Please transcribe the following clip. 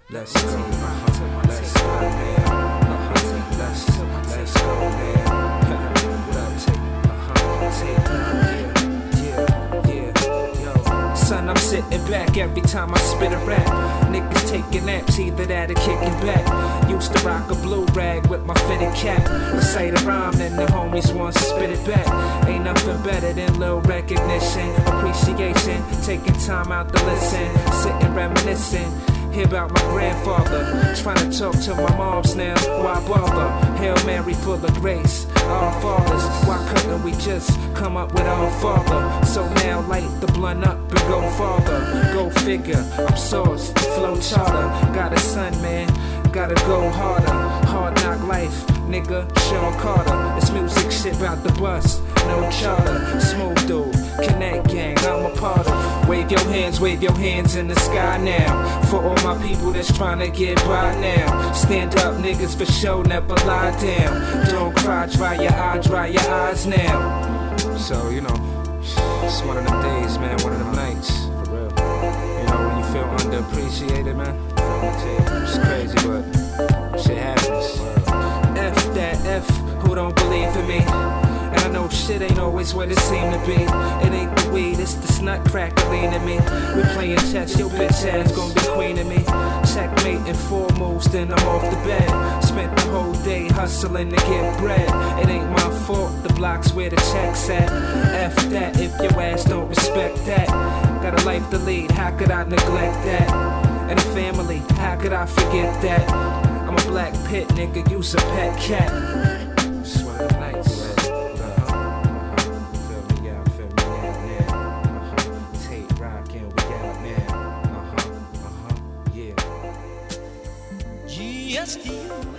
Let's go, let's go, man. Let's go, man. What up, take, yo. Son, I'm sitting back every time I spit a rap. Niggas taking naps, either that or kicking back. Used to rock a blue rag with my fitted cap. Recite a rhyme, then the homies want to spit it back. Ain't nothing better than little recognition, appreciation, taking time out to listen, sitting reminiscing. Hear about my grandfather, trying to talk to my moms now, why bother? Hail Mary full of grace, our fathers, why couldn't we just come up with our father? So now light the blunt up and go farther, go figure, I'm sourced, flow charter, got a son man, gotta go harder, hard knock life, nigga, Sean Carter, it's music shit about the bus, no charter, smooth dude, connect gang, I'm a part of. Wave your hands in the sky now. For all my people that's trying to get by now. Stand up niggas for sure, never lie down. Don't cry, dry your eyes now. So, you know, it's one of them days, man, one of them nights. For real. You know, when you feel underappreciated, man. It's crazy, but shit happens. F that F, who don't believe in me? And I know shit ain't always what it seemed to be. It ain't the weed, it's the snut cracker leaning me. We playing chess, your bitch ass gon' be queening me. Checkmate in 4 moves, then I'm off the bed. Spent the whole day hustling to get bread. It ain't my fault, the block's where the check's at. F that if your ass don't respect that. Got a life to lead, how could I neglect that? And a family, how could I forget that? I'm a black pit, nigga, you's a pet cat. It's one of the nights. Just you